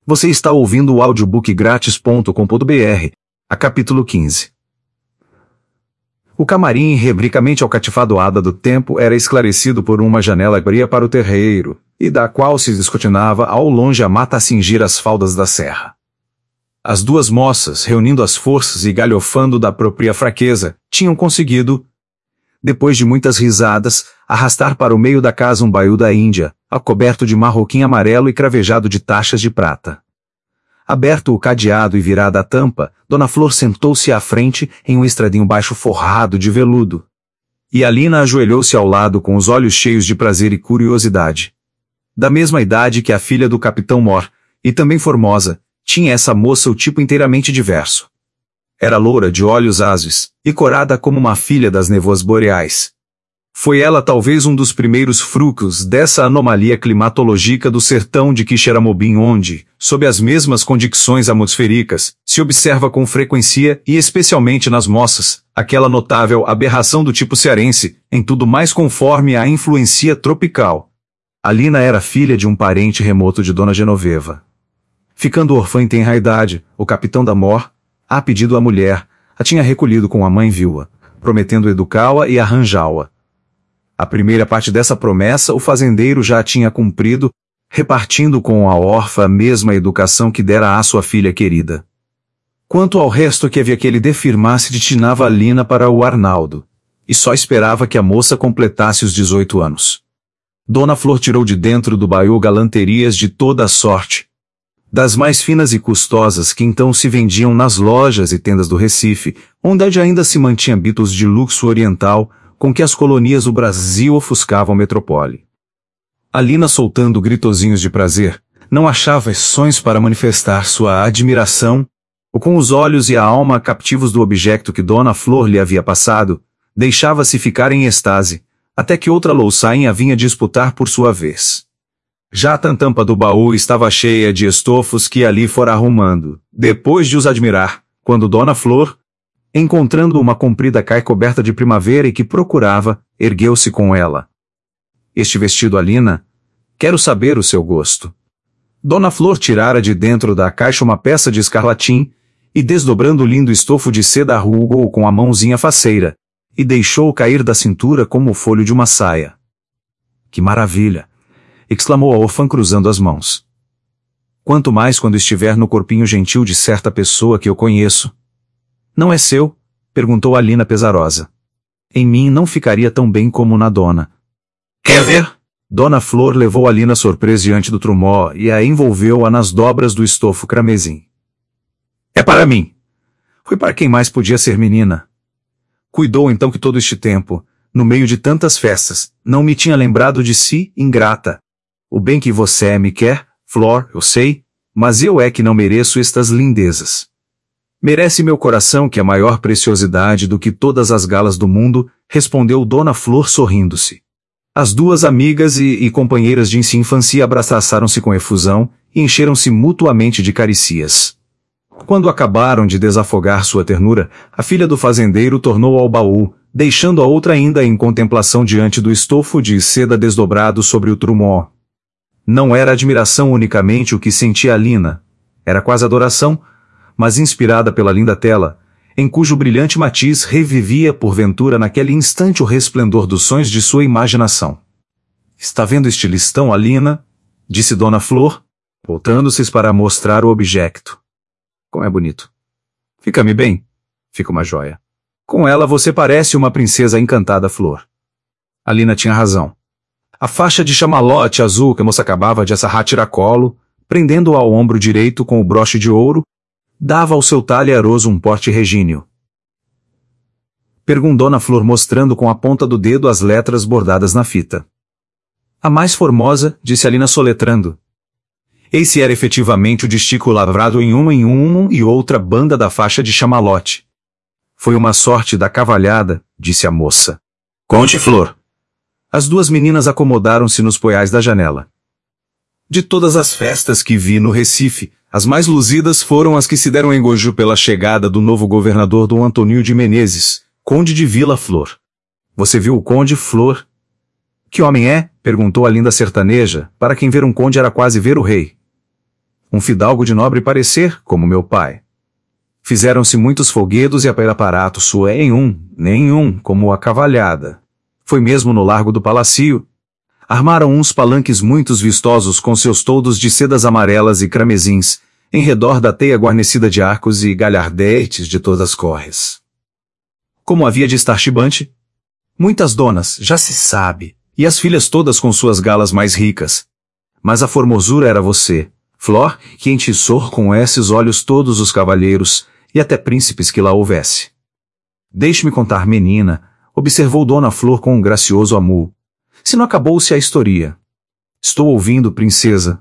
Você está ouvindo o audiobookgratis.com.br, a capítulo 15. O camarim, rubricamente alcatifado do tempo, era esclarecido por uma janela abria para o terreiro, e da qual se descortinava ao longe a mata a cingir as faldas da serra. As duas moças, reunindo as forças e galhofando da própria fraqueza, tinham conseguido, depois de muitas risadas, arrastar para o meio da casa um baiú da Índia, coberto de marroquim amarelo e cravejado de taxas de prata. Aberto o cadeado e virada a tampa, Dona Flor sentou-se à frente em um estradinho baixo forrado de veludo. E Alina ajoelhou-se ao lado com os olhos cheios de prazer e curiosidade. Da mesma idade que a filha do capitão Mor, e também formosa, tinha essa moça o tipo inteiramente diverso. Era loura de olhos azuis, e corada como uma filha das névoas boreais. Foi ela talvez um dos primeiros frutos dessa anomalia climatológica do sertão de Quixeramobim onde, sob as mesmas condições atmosféricas, se observa com frequência e especialmente nas moças, aquela notável aberração do tipo cearense, em tudo mais conforme à influência tropical. Alina era filha de um parente remoto de Dona Genoveva. Ficando órfã em tenra idade, o capitão da Mor, a pedido à mulher, a tinha recolhido com a mãe viúva, prometendo educá-la e arranjá-la. A primeira parte dessa promessa o fazendeiro já a tinha cumprido, repartindo com a órfã a mesma educação que dera à sua filha querida. Quanto ao resto que havia que ele defirmasse, destinava Alina para o Arnaldo, e só esperava que a moça completasse os 18 anos. Dona Flor tirou de dentro do baiú galanterias de toda a sorte, das mais finas e custosas que então se vendiam nas lojas e tendas do Recife, onde ainda se mantinha hábitos de luxo oriental, com que as colonias do Brasil ofuscavam a metrópole. Alina, soltando gritozinhos de prazer, não achava exceções para manifestar sua admiração, ou com os olhos e a alma captivos do objeto que Dona Flor lhe havia passado, deixava-se ficar em estase, até que outra louçainha vinha disputar por sua vez. Já a tampa do baú estava cheia de estofos que ali fora arrumando, depois de os admirar, quando Dona Flor, encontrando uma comprida cai coberta de primavera e que procurava, ergueu-se com ela. Este vestido, Alina? Quero saber o seu gosto. Dona Flor tirara de dentro da caixa uma peça de escarlatim, e desdobrando o lindo estofo de seda arrugou com a mãozinha faceira, e deixou cair da cintura como o folho de uma saia. Que maravilha! Exclamou a órfã cruzando as mãos. Quanto mais quando estiver no corpinho gentil de certa pessoa que eu conheço. Não é seu? Perguntou Alina pesarosa. Em mim não ficaria tão bem como na dona. Quer ver? Dona Flor levou Alina surpresa diante do trumó e a envolveu-a nas dobras do estofo cramesim. É para mim. Foi para quem mais podia ser menina. Cuidou então que todo este tempo, no meio de tantas festas, não me tinha lembrado de si, ingrata. O bem que você me quer, Flor, eu sei, mas eu é que não mereço estas lindezas. Merece meu coração que é maior preciosidade do que todas as galas do mundo, respondeu Dona Flor sorrindo-se. As duas amigas e companheiras de infância abraçaram-se com efusão e encheram-se mutuamente de caricias. Quando acabaram de desafogar sua ternura, a filha do fazendeiro tornou ao baú, deixando a outra ainda em contemplação diante do estofo de seda desdobrado sobre o trumó. Não era admiração unicamente o que sentia Alina, era quase adoração, mas inspirada pela linda tela, em cujo brilhante matiz revivia porventura naquele instante o resplendor dos sonhos de sua imaginação. Está vendo este listão, Alina? Disse Dona Flor, voltando-se para mostrar o objeto. Como é bonito. Fica-me bem. Fica uma joia. Com ela você parece uma princesa encantada, Flor. Alina tinha razão. A faixa de chamalote azul que a moça acabava de assarrar tiracolo, prendendo-o ao ombro direito com o broche de ouro, dava ao seu talhe aroso um porte regíneo. Perguntou Dona Flor mostrando com a ponta do dedo as letras bordadas na fita. A mais formosa, disse Alina soletrando. Esse era efetivamente o dístico lavrado em uma e outra banda da faixa de chamalote. Foi uma sorte da cavalhada, disse a moça. Conte, Flor. As duas meninas acomodaram-se nos poiais da janela. De todas as festas que vi no Recife, as mais luzidas foram as que se deram em gojo pela chegada do novo governador Dom Antônio de Menezes, conde de Vila Flor. Você viu o conde, Flor? Que homem é? Perguntou a linda sertaneja, para quem ver um conde era quase ver o rei. um fidalgo de nobre parecer, como meu pai. Fizeram-se muitos folguedos e aparato nenhum, como a cavalhada. Foi mesmo no largo do Palacio. Armaram uns palanques muitos vistosos com seus toldos de sedas amarelas e cramezins, em redor da teia guarnecida de arcos e galhardetes de todas as cores. Como havia de estar chibante? Muitas donas, já se sabe, e as filhas todas com suas galas mais ricas. Mas a formosura era você, Flor, que entiçou com esses olhos todos os cavalheiros, e até príncipes que lá houvesse. Deixe-me contar, menina, observou Dona Flor com um gracioso amu. Se não acabou-se a historia. Estou ouvindo, princesa.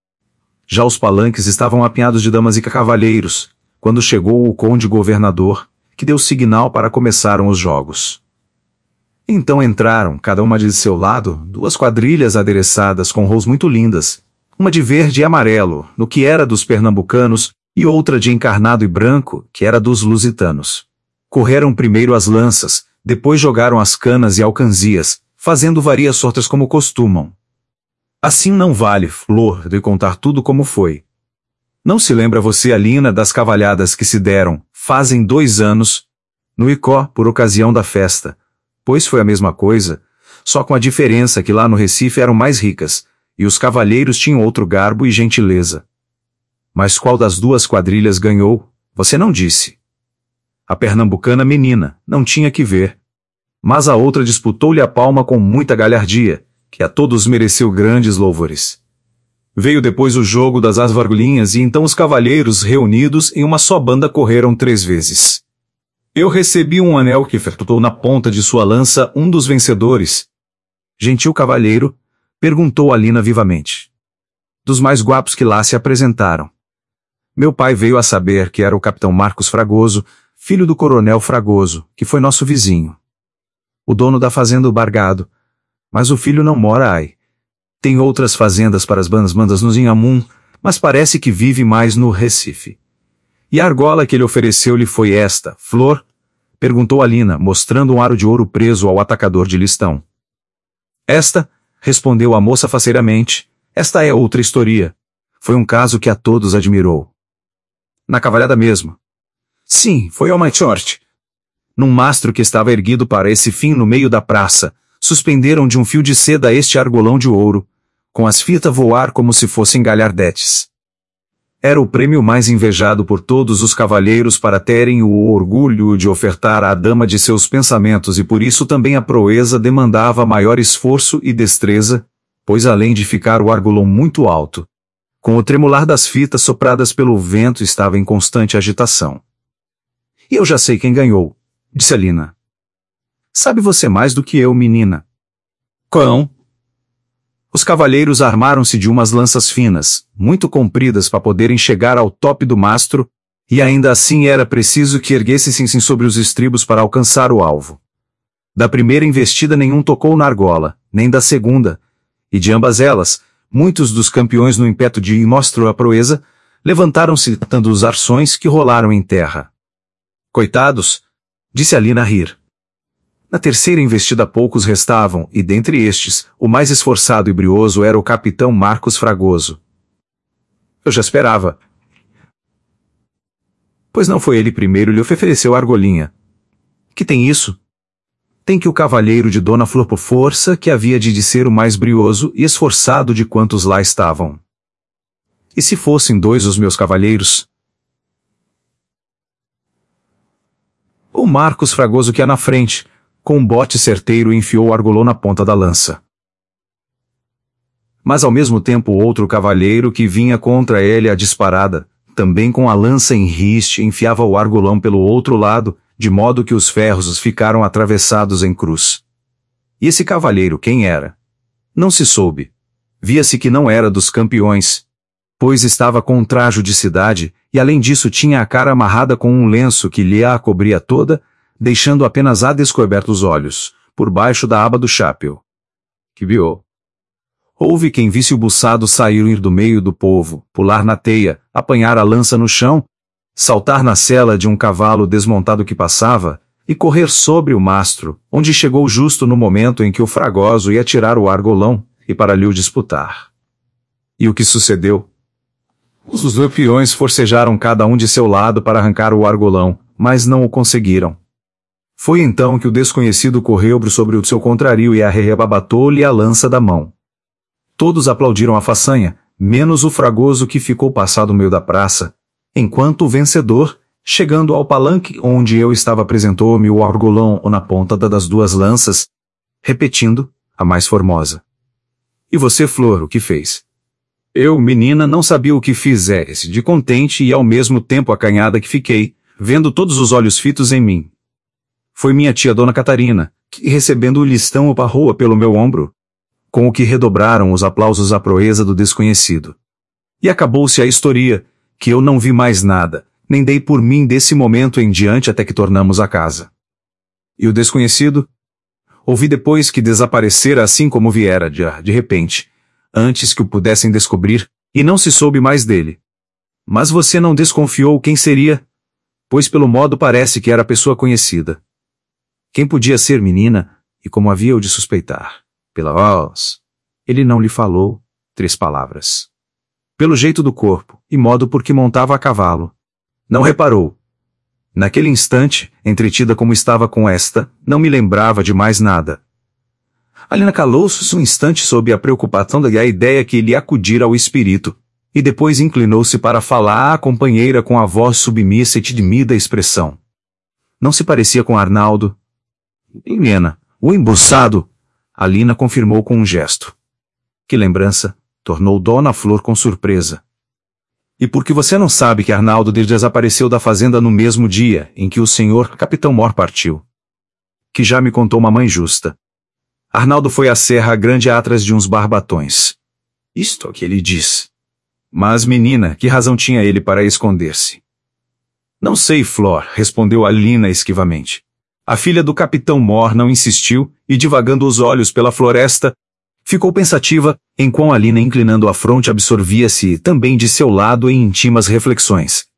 Já os palanques estavam apinhados de damas e cavalheiros, quando chegou o conde governador, que deu signal para começaram os jogos. Então entraram, cada uma de seu lado, duas quadrilhas adereçadas com rós muito lindas, uma de verde e amarelo, no que era dos pernambucanos, e outra de encarnado e branco, que era dos lusitanos. Correram primeiro as lanças, depois jogaram as canas e alcanzias, fazendo várias sortes como costumam. Assim não vale, Flor, de contar tudo como foi. Não se lembra você, Alina, das cavalhadas que se deram, fazem 2 anos, no Icó, por ocasião da festa, pois foi a mesma coisa, só com a diferença que lá no Recife eram mais ricas, e os cavalheiros tinham outro garbo e gentileza. Mas qual das duas quadrilhas ganhou, você não disse. A pernambucana menina, não tinha que ver. Mas a outra disputou-lhe a palma com muita galhardia, que a todos mereceu grandes louvores. Veio depois o jogo das asvargulinhas e então os cavalheiros reunidos em uma só banda correram 3 vezes. Eu recebi um anel que efetuou na ponta de sua lança um dos vencedores. Gentil cavalheiro, perguntou Alina vivamente. Dos mais guapos que lá se apresentaram. Meu pai veio a saber que era o capitão Marcos Fragoso, filho do coronel Fragoso, que foi nosso vizinho. O dono da fazenda Bargado. Mas o filho não mora aí. Tem outras fazendas para as bandas nos Inhamum, mas parece que vive mais no Recife. E a argola que ele ofereceu-lhe foi esta, Flor? Perguntou Alina, mostrando um aro de ouro preso ao atacador de listão. Esta, respondeu a moça faceiramente, esta é outra historia. Foi um caso que a todos admirou. Na cavalhada mesmo. Sim, foi ao Maichorte. Num mastro que estava erguido para esse fim no meio da praça, suspenderam de um fio de seda este argolão de ouro, com as fitas voar como se fossem galhardetes. Era o prêmio mais invejado por todos os cavalheiros para terem o orgulho de ofertar à dama de seus pensamentos e por isso também a proeza demandava maior esforço e destreza, pois além de ficar o argolão muito alto, com o tremular das fitas sopradas pelo vento estava em constante agitação. E eu já sei quem ganhou, disse Alina. Sabe você mais do que eu, menina. Quão? Os cavalheiros armaram-se de umas lanças finas, muito compridas para poderem chegar ao tope do mastro, e ainda assim era preciso que erguessem-se sobre os estribos para alcançar o alvo. Da primeira investida nenhum tocou na argola, nem da segunda, e de ambas elas, muitos dos campeões no ímpeto de mostrar a proeza, levantaram-se dando os arções que rolaram em terra. Coitados, disse Alina a rir. Na terceira investida poucos restavam, e dentre estes, o mais esforçado e brioso era o capitão Marcos Fragoso. Eu já esperava. Pois não foi ele primeiro lhe ofereceu a argolinha. Que tem isso? Tem que o cavalheiro de Dona Flor por força que havia de ser o mais brioso e esforçado de quantos lá estavam. E se fossem 2 os meus cavalheiros? O Marcos Fragoso que ia na frente, com um bote certeiro enfiou o argolão na ponta da lança. Mas ao mesmo tempo outro cavalheiro que vinha contra ele à disparada, também com a lança em riste, enfiava o argolão pelo outro lado, de modo que os ferros ficaram atravessados em cruz. E esse cavalheiro quem era? Não se soube. Via-se que não era dos campeões, pois estava com um trajo de cidade, e além disso tinha a cara amarrada com um lenço que lhe a cobria toda, deixando apenas a descobertos os olhos, por baixo da aba do chapéu. Que viu? Houve quem visse o buçado sair do meio do povo, pular na teia, apanhar a lança no chão, saltar na sela de um cavalo desmontado que passava, e correr sobre o mastro, onde chegou justo no momento em que o Fragoso ia tirar o argolão, e para lhe o disputar. E o que sucedeu? Os lampiões forcejaram cada um de seu lado para arrancar o argolão, mas não o conseguiram. Foi então que o desconhecido correu sobre o seu contrario e arrebatou-lhe a lança da mão. Todos aplaudiram a façanha, menos o fragoso que ficou passado no meio da praça, enquanto o vencedor, chegando ao palanque onde eu estava, apresentou-me o argolão na ponta das duas lanças, repetindo, a mais formosa. E você, Flor, o que fez? Eu, menina, não sabia o que fizesse, de contente e ao mesmo tempo acanhada que fiquei, vendo todos os olhos fitos em mim. Foi minha tia Dona Catarina, que, recebendo o listão, o parroa pelo meu ombro, com o que redobraram os aplausos à proeza do desconhecido. E acabou-se a historia, que eu não vi mais nada, nem dei por mim desse momento em diante até que tornamos a casa. E o desconhecido? Ouvi depois que desaparecera assim como viera, de repente, antes que o pudessem descobrir, e não se soube mais dele. Mas você não desconfiou quem seria? Pois pelo modo parece que era pessoa conhecida. Quem podia ser, menina, e como havia eu de suspeitar? Pela voz. Ele não lhe falou 3 palavras. Pelo jeito do corpo, e modo por que montava a cavalo. Não reparou. Naquele instante, entretida como estava com esta, não me lembrava de mais nada. Alina calou-se um instante sob a preocupação da ideia que lhe acudira ao espírito, e depois inclinou-se para falar à companheira com a voz submissa e tímida expressão. Não se parecia com Arnaldo? Helena, o embuçado! Alina confirmou com um gesto. Que lembrança! Tornou Dona Flor com surpresa. E por que você não sabe que Arnaldo desapareceu da fazenda no mesmo dia em que o senhor Capitão Mor partiu? Que já me contou mamãe justa. Arnaldo foi à Serra Grande atrás de uns barbatões. Isto é o que ele diz. Mas, menina, que razão tinha ele para esconder-se? Não sei, Flor, respondeu Alina esquivamente. A filha do Capitão Mor não insistiu, e divagando os olhos pela floresta, ficou pensativa, enquanto Alina, inclinando a fronte, absorvia-se também de seu lado em íntimas reflexões.